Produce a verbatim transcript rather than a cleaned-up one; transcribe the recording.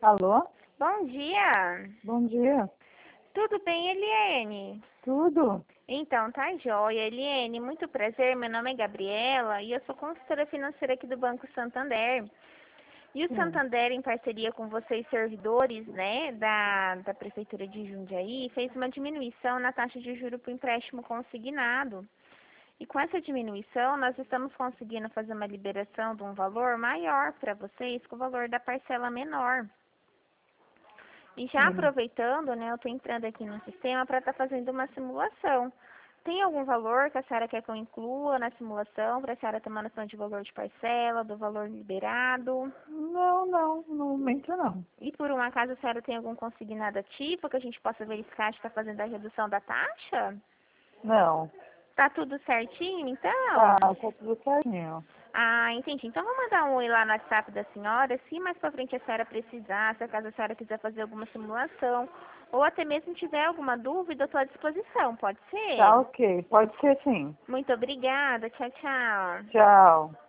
Alô? Bom dia. Bom dia. Tudo bem, Eliene? Tudo? Então, tá joia. Eliene, muito prazer. Meu nome é Gabriela e eu sou consultora financeira aqui do Banco Santander. E o Sim. Santander, em parceria com vocês, servidores, né, da, da Prefeitura de Jundiaí, fez uma diminuição na taxa de juros para o empréstimo consignado. E com essa diminuição, nós estamos conseguindo fazer uma liberação de um valor maior para vocês, com o valor da parcela menor. E já Sim. aproveitando, né, eu estou entrando aqui no sistema para estar fazendo uma simulação. Tem algum valor que a senhora quer que eu inclua na simulação, para a senhora ter uma noção de valor de parcela, do valor liberado? Não, não, no momento não. E por um acaso a senhora tem algum consignado ativo que a gente possa verificar se está fazendo a redução da taxa? Não. Tá tudo certinho, Tá, então? tá tudo certinho. Ah, entendi. Então, vou mandar um oi lá no WhatsApp da senhora. Se mais pra frente a senhora precisar, se acaso a senhora quiser fazer alguma simulação, ou até mesmo tiver alguma dúvida, eu estou à disposição. Pode ser? Tá ok, pode ser sim. Muito obrigada. Tchau, tchau. Tchau.